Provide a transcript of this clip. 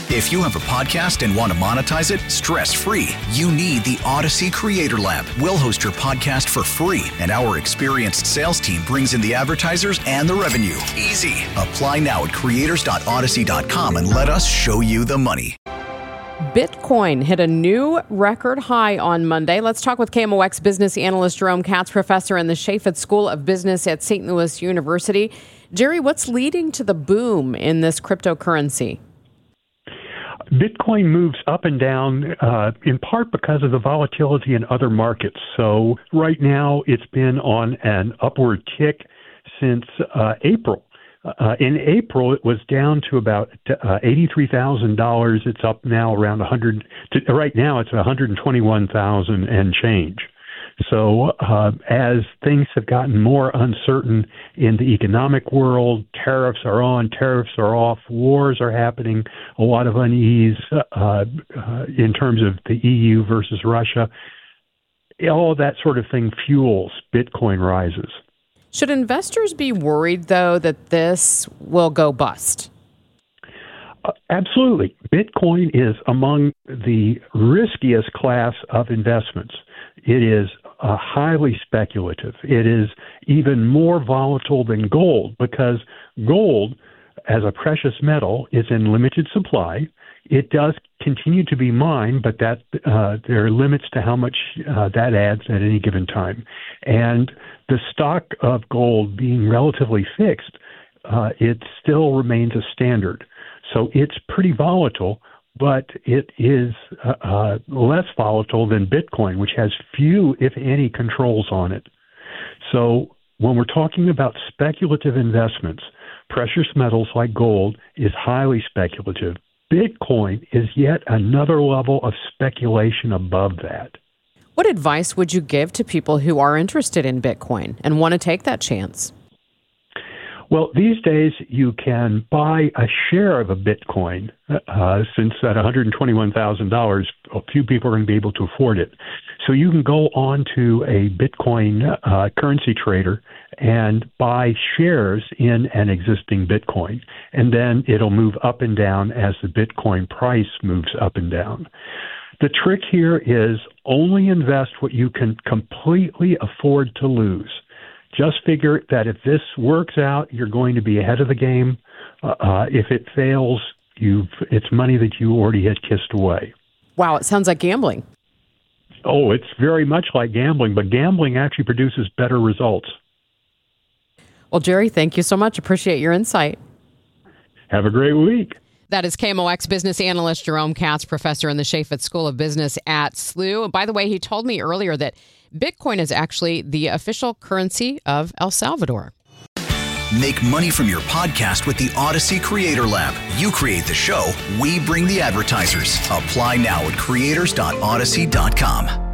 If you have a podcast and want to monetize it stress-free, you need the Odyssey Creator Lab. We'll host your podcast for free, and our experienced sales team brings in the advertisers and the revenue. Easy. Apply now at creators.odyssey.com and let us show you the money. Bitcoin hit a new record high on Monday. Let's talk with KMOX business analyst Jerome Katz, professor in the Chaffetz School of Business at St. Louis University. Jerry, what's leading to the boom in this cryptocurrency? Bitcoin moves up and down in part because of the volatility in other markets. So right now it's been on an upward kick since April. In April, it was down to about $83,000. It's up now around right now it's $121,000 and change. So as things have gotten more uncertain in the economic world, tariffs are on, tariffs are off, wars are happening, a lot of unease in terms of the EU versus Russia. All that sort of thing fuels Bitcoin rises. Should investors be worried, though, that this will go bust? Absolutely. Bitcoin is among the riskiest class of investments. It is highly speculative. It is even more volatile than gold because gold, as a precious metal, is in limited supply. It does continue to be mined, but that there are limits to how much that adds at any given time. And the stock of gold being relatively fixed, it still remains a standard. So it's pretty volatile, but it is less volatile than Bitcoin, which has few, if any, controls on it. So when we're talking about speculative investments, precious metals like gold is highly speculative. Bitcoin is yet another level of speculation above that. What advice would you give to people who are interested in Bitcoin and want to take that chance? Well, these days you can buy a share of a Bitcoin. Since at $121,000, a few people are going to be able to afford it. So you can go on to a Bitcoin currency trader and buy shares in an existing Bitcoin. And then it'll move up and down as the Bitcoin price moves up and down. The trick here is only invest what you can completely afford to lose. Just figure that if this works out, you're going to be ahead of the game. If it fails, it's money that you already had kissed away. Wow, it sounds like gambling. Oh, it's very much like gambling, but gambling actually produces better results. Well, Jerry, thank you so much. Appreciate your insight. Have a great week. That is KMOX business analyst Jerome Katz, professor in the Chaffetz School of Business at SLU. By the way, he told me earlier that Bitcoin is actually the official currency of El Salvador. Make money from your podcast with the Odyssey Creator Lab. You create the show, we bring the advertisers. Apply now at creators.odyssey.com.